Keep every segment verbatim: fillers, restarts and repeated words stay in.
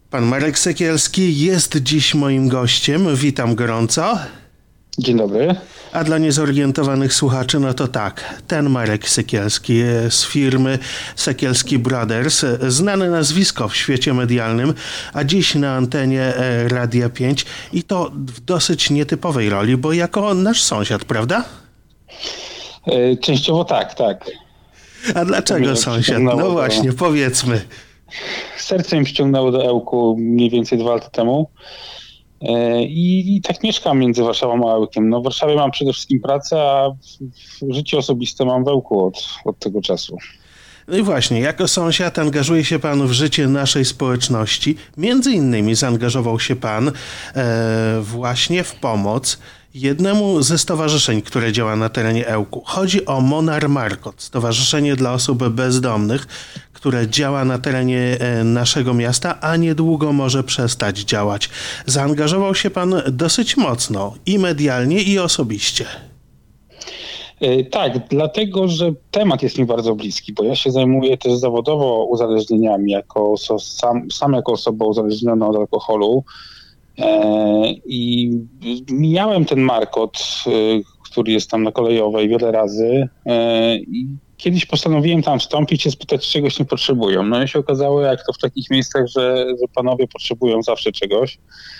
Pan Marek Sekielski jest dziś moim gościem. Witam gorąco. Dzień dobry. A dla niezorientowanych słuchaczy, no to tak, ten Marek Sekielski z firmy Sekielski Brothers, znane nazwisko w świecie medialnym, a dziś na antenie Radia pięć i to w dosyć nietypowej roli, bo jako nasz sąsiad, prawda? Częściowo tak, tak. A dlaczego sąsiad? No właśnie, do... powiedzmy. Serce mi ściągnęło do Ełku mniej więcej dwa lata temu. I, I tak mieszkam między Warszawą a Ełkiem. No w Warszawie mam przede wszystkim pracę, a w, w życie osobiste mam w Ełku od, od tego czasu. No i właśnie, jako sąsiad angażuje się pan w życie naszej społeczności. Między innymi zaangażował się pan e, właśnie w pomoc jednemu ze stowarzyszeń, które działa na terenie Ełku. Chodzi o Monar Markot, stowarzyszenie dla osób bezdomnych, które działa na terenie naszego miasta, a niedługo może przestać działać. Zaangażował się pan dosyć mocno i medialnie, i osobiście. Tak, dlatego, że temat jest mi bardzo bliski, bo ja się zajmuję też zawodowo uzależnieniami, jako sam, sam jako osoba uzależniona od alkoholu. I mijałem ten Markot, który jest tam na Kolejowej wiele razy i kiedyś postanowiłem tam wstąpić i spytać, czy czegoś nie potrzebują. No i się okazało, jak to w takich miejscach, że, że panowie potrzebują zawsze czegoś.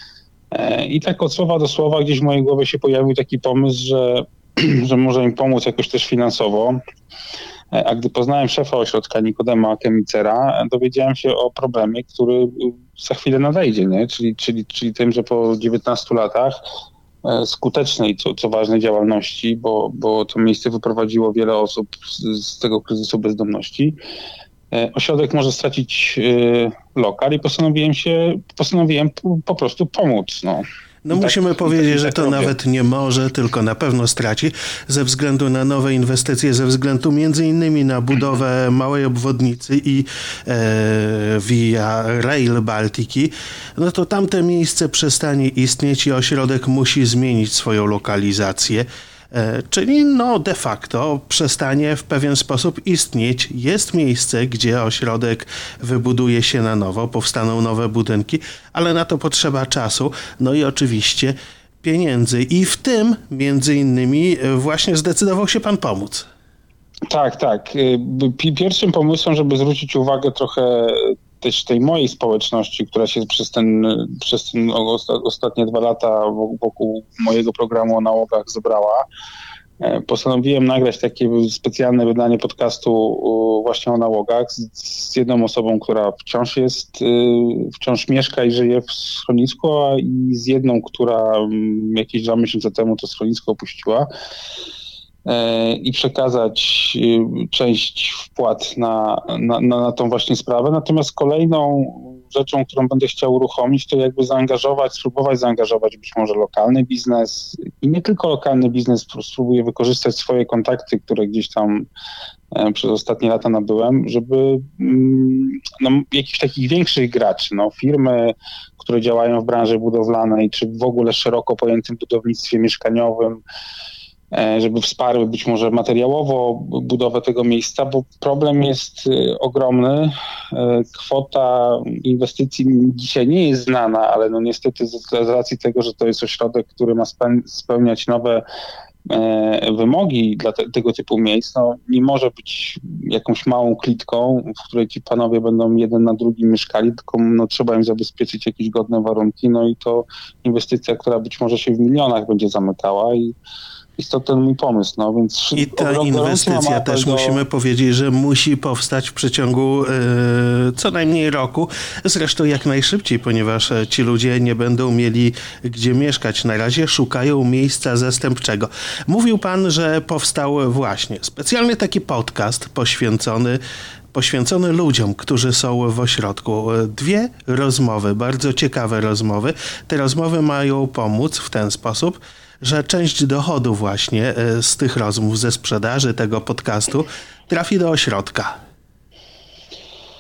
I tak od słowa do słowa gdzieś w mojej głowie się pojawił taki pomysł, że, że może im pomóc jakoś też finansowo. A gdy poznałem szefa ośrodka Nikodema Kemicera, dowiedziałem się o problemie, który za chwilę nadejdzie, nie? Czyli, czyli, czyli tym, że po dziewiętnastu latach skutecznej, co, co ważne, działalności, bo, bo to miejsce wyprowadziło wiele osób z, z tego kryzysu bezdomności, ośrodek może stracić y, lokal i postanowiłem się, postanowiłem po, po prostu pomóc, no. No tak, musimy powiedzieć, tak, że to tak nawet nie może, tylko na pewno straci ze względu na nowe inwestycje, ze względu między innymi na budowę małej obwodnicy i e, Via Rail Baltiki. No to tamte miejsce przestanie istnieć i ośrodek musi zmienić swoją lokalizację. Czyli no de facto przestanie w pewien sposób istnieć. Jest miejsce, gdzie ośrodek wybuduje się na nowo, powstaną nowe budynki, ale na to potrzeba czasu, no i oczywiście pieniędzy. I w tym między innymi właśnie zdecydował się pan pomóc. Tak, tak. Pierwszym pomysłem, żeby zwrócić uwagę trochę też tej mojej społeczności, która się przez ten, przez ten ostatnie dwa lata wokół mojego programu o nałogach zebrała, postanowiłem nagrać takie specjalne wydanie podcastu właśnie o nałogach z, z jedną osobą, która wciąż jest, wciąż mieszka i żyje w schronisku, a i z jedną, która jakieś dwa miesiące temu to schronisko opuściła. I przekazać część wpłat na, na, na tą właśnie sprawę. Natomiast kolejną rzeczą, którą będę chciał uruchomić, to jakby zaangażować, spróbować zaangażować być może lokalny biznes i nie tylko lokalny biznes, spróbuję wykorzystać swoje kontakty, które gdzieś tam przez ostatnie lata nabyłem, żeby no, jakichś takich większych graczy, no, firmy, które działają w branży budowlanej, czy w ogóle szeroko pojętym budownictwie mieszkaniowym, żeby wsparły być może materiałowo budowę tego miejsca, bo problem jest ogromny. Kwota inwestycji dzisiaj nie jest znana, ale no niestety z racji tego, że to jest ośrodek, który ma spełniać nowe wymogi dla te, tego typu miejsc, no nie może być jakąś małą klitką, w której ci panowie będą jeden na drugim mieszkali, tylko no, trzeba im zabezpieczyć jakieś godne warunki, no i to inwestycja, która być może się w milionach będzie zamykała i jest to ten mój pomysł, no więc... I ta inwestycja też do... musimy powiedzieć, że musi powstać w przeciągu yy, co najmniej roku, zresztą jak najszybciej, ponieważ ci ludzie nie będą mieli gdzie mieszkać. Na razie szukają miejsca zastępczego. Mówił pan, że powstał właśnie specjalny taki podcast poświęcony poświęcony ludziom, którzy są w ośrodku. Dwie rozmowy, bardzo ciekawe rozmowy. Te rozmowy mają pomóc w ten sposób, że część dochodu właśnie z tych rozmów, ze sprzedaży tego podcastu trafi do ośrodka.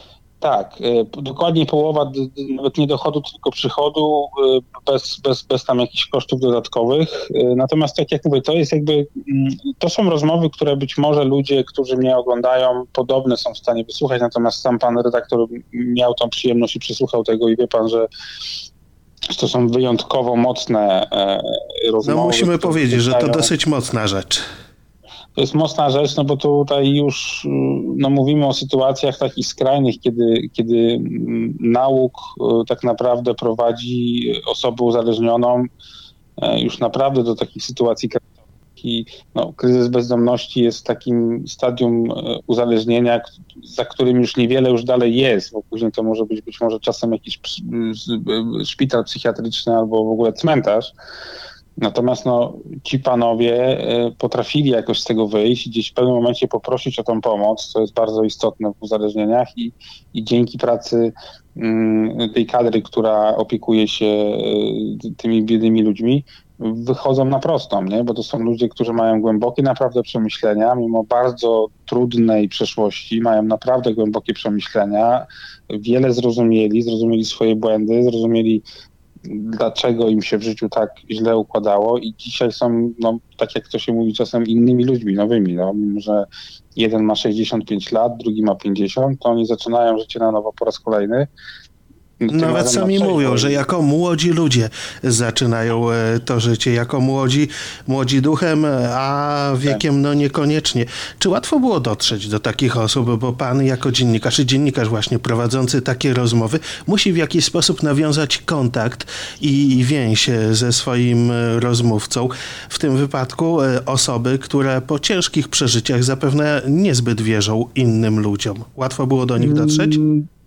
Tak, dokładnie połowa nawet nie dochodu, tylko przychodu, bez, bez, bez tam jakichś kosztów dodatkowych. Natomiast tak jak mówię, to jest jakby, to są rozmowy, które być może ludzie, którzy mnie oglądają, podobne są w stanie wysłuchać, natomiast sam pan redaktor miał tą przyjemność i przysłuchał tego i wie pan, że to są wyjątkowo mocne rozmowy. No musimy powiedzieć, że to dosyć mocna rzecz. To jest mocna rzecz, no bo tutaj już no, mówimy o sytuacjach takich skrajnych, kiedy, kiedy nauk tak naprawdę prowadzi osobę uzależnioną już naprawdę do takich sytuacji i no, kryzys bezdomności jest takim stadium uzależnienia, za którym już niewiele już dalej jest, bo później to może być być może czasem jakiś szpital psychiatryczny albo w ogóle cmentarz. Natomiast no, ci panowie potrafili jakoś z tego wyjść i gdzieś w pewnym momencie poprosić o tą pomoc, co jest bardzo istotne w uzależnieniach i, i dzięki pracy mm, tej kadry, która opiekuje się y, tymi biednymi ludźmi, wychodzą na prostą, nie? Bo to są ludzie, którzy mają głębokie naprawdę przemyślenia, mimo bardzo trudnej przeszłości, mają naprawdę głębokie przemyślenia, wiele zrozumieli, zrozumieli swoje błędy, zrozumieli dlaczego im się w życiu tak źle układało i dzisiaj są, no, tak jak to się mówi czasem, innymi ludźmi, nowymi. No, mimo że jeden ma sześćdziesiąt pięć lat, drugi ma pięćdziesiąt, to oni zaczynają życie na nowo po raz kolejny. Nawet sami mówią, że jako młodzi ludzie zaczynają to życie, jako młodzi, młodzi duchem, a wiekiem no niekoniecznie. Czy łatwo było dotrzeć do takich osób, bo pan jako dziennikarz i dziennikarz właśnie prowadzący takie rozmowy musi w jakiś sposób nawiązać kontakt i więź ze swoim rozmówcą. W tym wypadku osoby, które po ciężkich przeżyciach zapewne niezbyt wierzą innym ludziom. Łatwo było do nich dotrzeć?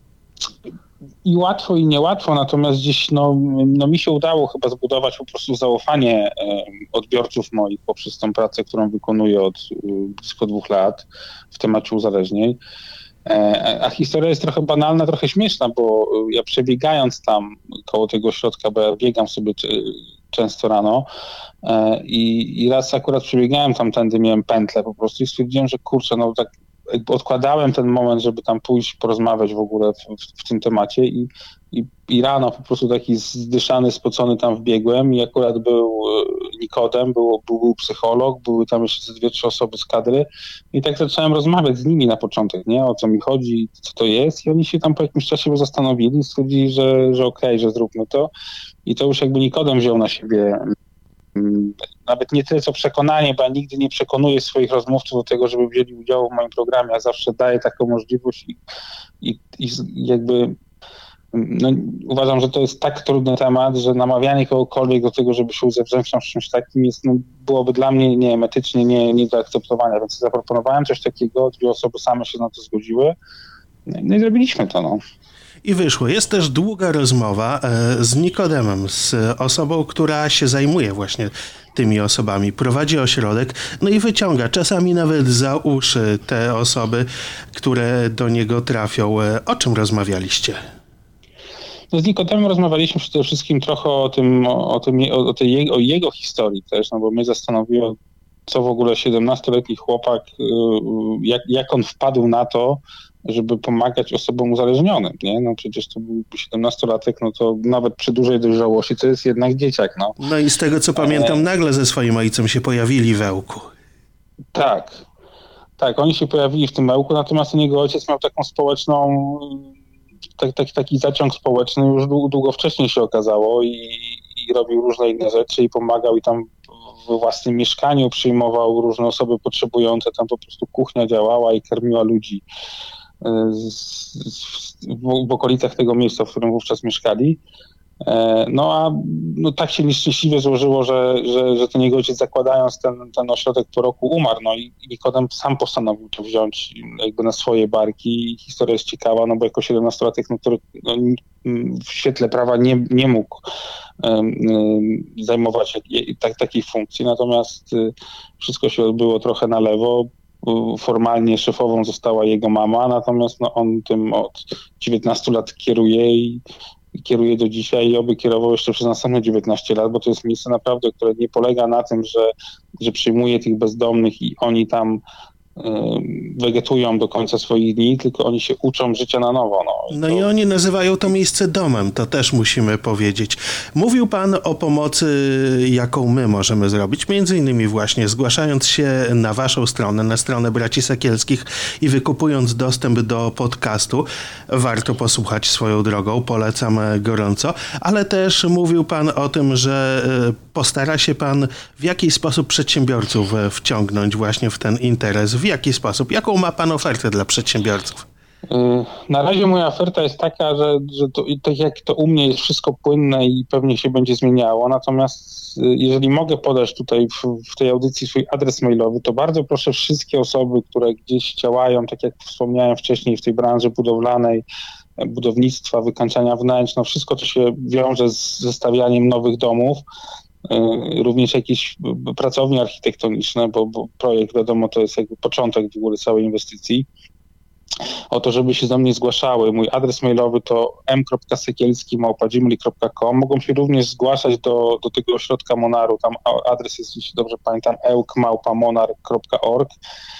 I łatwo, i niełatwo, natomiast gdzieś no, no mi się udało chyba zbudować po prostu zaufanie e, odbiorców moich poprzez tą pracę, którą wykonuję od e, blisko dwóch lat w temacie uzależnień. E, a historia jest trochę banalna, trochę śmieszna, bo ja przebiegając tam koło tego ośrodka, bo ja biegam sobie c- często rano e, i, i raz akurat przebiegałem tamtędy, miałem pętlę po prostu i stwierdziłem, że kurczę, no tak jakby odkładałem ten moment, żeby tam pójść, porozmawiać w ogóle w, w, w tym temacie i, i, i rano po prostu taki zdyszany, spocony tam wbiegłem i akurat był Nikodem, był, był, był psycholog, były tam jeszcze dwie, trzy osoby z kadry i tak zacząłem rozmawiać z nimi na początek, nie, o co mi chodzi, co to jest i oni się tam po jakimś czasie zastanowili i stwierdzili, że, że okej, okay, że zróbmy to i to już jakby Nikodem wziął na siebie nawet nie tyle co przekonanie, bo ja nigdy nie przekonuję swoich rozmówców do tego, żeby wzięli udział w moim programie. Ja zawsze daję taką możliwość i, i, i jakby no, uważam, że to jest tak trudny temat, że namawianie kogokolwiek do tego, żeby się uzależnić w czymś takim jest, no, byłoby dla mnie nie wiem, etycznie nie, nie do akceptowania, więc zaproponowałem coś takiego, dwie osoby same się na to zgodziły, no i zrobiliśmy to, no. I wyszło. Jest też długa rozmowa z Nikodemem, z osobą, która się zajmuje właśnie tymi osobami, prowadzi ośrodek, no i wyciąga czasami nawet za uszy te osoby, które do niego trafią. O czym rozmawialiście? No z Nikodemem rozmawialiśmy przede wszystkim trochę o tym, o, tym, o, tej, o jego historii też, no bo mnie zastanowiło, co w ogóle siedemnastoletni chłopak, jak, jak on wpadł na to, żeby pomagać osobom uzależnionym, nie? No przecież to był siedemnastolatek, no to nawet przy dużej dojrzałości to jest jednak dzieciak, no. No i z tego co pamiętam, e... nagle ze swoim ojcem się pojawili w Ełku. Tak, tak, oni się pojawili w tym Ełku, natomiast jego ojciec miał taką społeczną, tak, tak, taki zaciąg społeczny już długo wcześniej się okazało i, i robił różne inne rzeczy i pomagał i tam we własnym mieszkaniu przyjmował różne osoby potrzebujące, tam po prostu kuchnia działała i karmiła ludzi z, z, w, w okolicach tego miejsca, w którym wówczas mieszkali. No a no, tak się nieszczęśliwie złożyło, że, że, że ten jego ojciec, zakładając ten, ten ośrodek, po roku umarł, no i Nikodem sam postanowił to wziąć jakby na swoje barki i historia jest ciekawa, no bo jako siedemnastolatek, no, który no, w świetle prawa nie, nie mógł um, zajmować jak, tak, takich funkcji, natomiast y, wszystko się odbyło trochę na lewo. Formalnie szefową została jego mama, natomiast no, on tym od dziewiętnastu lat kieruje i kieruje do dzisiaj i oby kierował jeszcze przez następne dziewiętnaście lat, bo to jest miejsce naprawdę, które nie polega na tym, że, że przyjmuje tych bezdomnych i oni tam wegetują do końca swoich dni, tylko oni się uczą życia na nowo. No, no to... i oni nazywają to miejsce domem, to też musimy powiedzieć. Mówił pan o pomocy, jaką my możemy zrobić, między innymi właśnie zgłaszając się na waszą stronę, na stronę Braci Sekielskich i wykupując dostęp do podcastu. Warto posłuchać swoją drogą, polecam gorąco, ale też mówił pan o tym, że postara się pan w jakiś sposób przedsiębiorców wciągnąć właśnie w ten interes. W jaki sposób? Jaką ma pan ofertę dla przedsiębiorców? Na razie moja oferta jest taka, że, że to, tak jak to u mnie jest wszystko płynne i pewnie się będzie zmieniało, natomiast jeżeli mogę podać tutaj w, w tej audycji swój adres mailowy, to bardzo proszę wszystkie osoby, które gdzieś działają, tak jak wspomniałem wcześniej, w tej branży budowlanej, budownictwa, wykańczania wnętrz, no wszystko, co się wiąże z zestawianiem nowych domów, również jakieś pracownie architektoniczne, bo, bo projekt, wiadomo, to jest jakby początek w ogóle całej inwestycji. O to, żeby się do mnie zgłaszały. Mój adres mailowy to m kropka sekielski małpa gmail kropka com. Mogą się również zgłaszać do, do tego ośrodka Monaru. Tam adres jest, jeśli dobrze pamiętam, ełk małpa monar kropka org.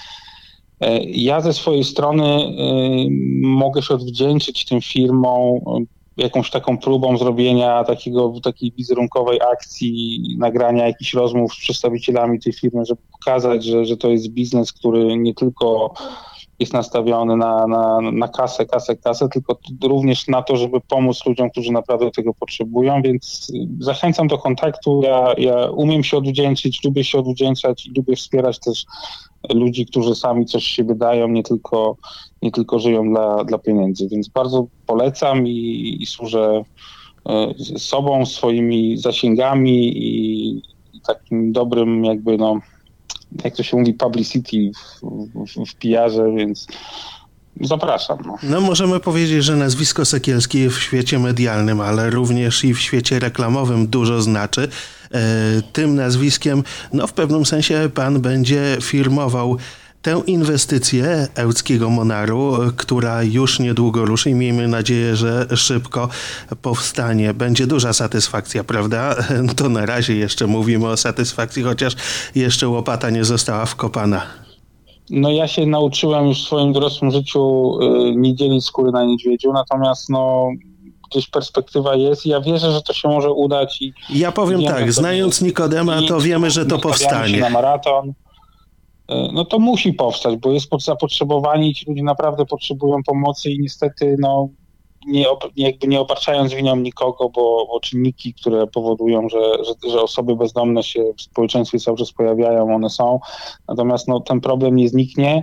Ja ze swojej strony y, mogę się odwdzięczyć tym firmom y, jakąś taką próbą zrobienia takiego, takiej wizerunkowej akcji, nagrania jakichś rozmów z przedstawicielami tej firmy, żeby pokazać, że, że to jest biznes, który nie tylko jest nastawiony na, na, na kasę, kasę, kasę, tylko również na to, żeby pomóc ludziom, którzy naprawdę tego potrzebują, więc zachęcam do kontaktu. Ja, ja umiem się odwdzięczyć, lubię się odwdzięczać i lubię wspierać też ludzi, którzy sami coś z siebie dają, nie tylko, nie tylko żyją dla, dla pieniędzy, więc bardzo polecam i, i służę sobą, swoimi zasięgami i, i takim dobrym jakby no jak to się mówi, publicity w, w, w P R-ze, więc zapraszam. No. no możemy powiedzieć, że nazwisko Sekielski w świecie medialnym, ale również i w świecie reklamowym dużo znaczy. E, tym nazwiskiem, no w pewnym sensie pan będzie firmował tę inwestycję Ełckiego Monaru, która już niedługo ruszy i miejmy nadzieję, że szybko powstanie. Będzie duża satysfakcja, prawda? No to na razie jeszcze mówimy o satysfakcji, chociaż jeszcze łopata nie została wkopana. No ja się nauczyłem już w swoim dorosłym życiu y, nie dzielić skóry na niedźwiedziu, natomiast no gdzieś perspektywa jest i ja wierzę, że to się może udać. I ja powiem wiemy, tak, znając Nikodema, to wiemy, że to powstanie. Się na maraton. No to musi powstać, bo jest zapotrzebowanie i ci ludzie naprawdę potrzebują pomocy i niestety no nie, jakby nie obarczając winą nikogo, bo, bo czynniki, które powodują, że, że, że osoby bezdomne się w społeczeństwie cały czas pojawiają, one są. Natomiast no, ten problem nie zniknie,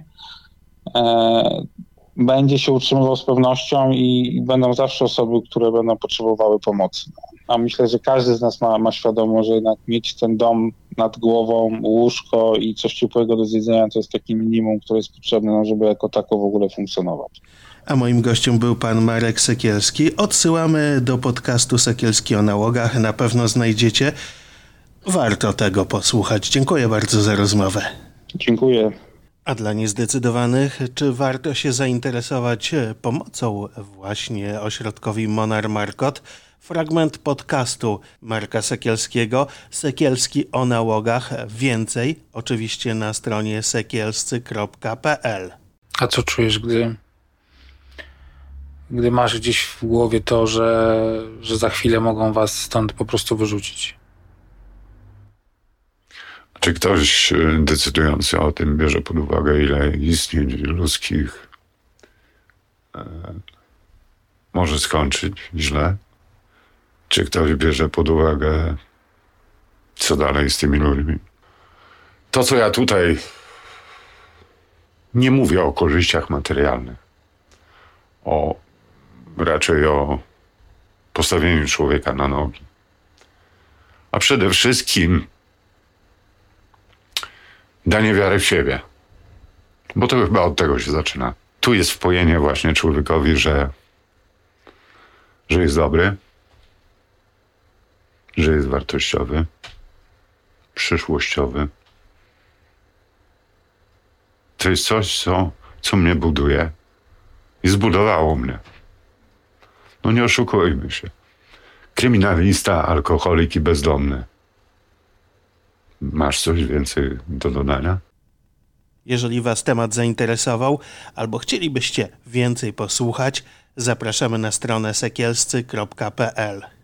e, będzie się utrzymywał z pewnością i, i będą zawsze osoby, które będą potrzebowały pomocy. A myślę, że każdy z nas ma, ma świadomość, że jednak mieć ten dom nad głową, łóżko i coś ciepłego do zjedzenia to jest takie minimum, które jest potrzebne, no, żeby jako tako w ogóle funkcjonować. A moim gościem był pan Marek Sekielski. Odsyłamy do podcastu Sekielski o nałogach. Na pewno znajdziecie. Warto tego posłuchać. Dziękuję bardzo za rozmowę. Dziękuję. A dla niezdecydowanych, czy warto się zainteresować pomocą właśnie ośrodkowi Monar Markot? Fragment podcastu Marka Sekielskiego, Sekielski o nałogach. Więcej oczywiście na stronie sekielscy kropka p l. A co czujesz, gdy, gdy masz gdzieś w głowie to, że, że za chwilę mogą was stąd po prostu wyrzucić? Czy ktoś decydujący o tym bierze pod uwagę, ile istnień ludzkich e, może skończyć źle? Czy ktoś bierze pod uwagę, co dalej z tymi ludźmi? To, co ja tutaj nie mówię o korzyściach materialnych, o raczej o postawieniu człowieka na nogi, a przede wszystkim danie wiary w siebie, bo to chyba od tego się zaczyna. Tu jest wpojenie właśnie człowiekowi, że, że jest dobry, że jest wartościowy, przyszłościowy. To jest coś, co, co mnie buduje i zbudowało mnie. No nie oszukujmy się. Kryminalista, alkoholik i bezdomny. Masz coś więcej do dodania? Jeżeli Was temat zainteresował albo chcielibyście więcej posłuchać, zapraszamy na stronę sekielscy kropka p l.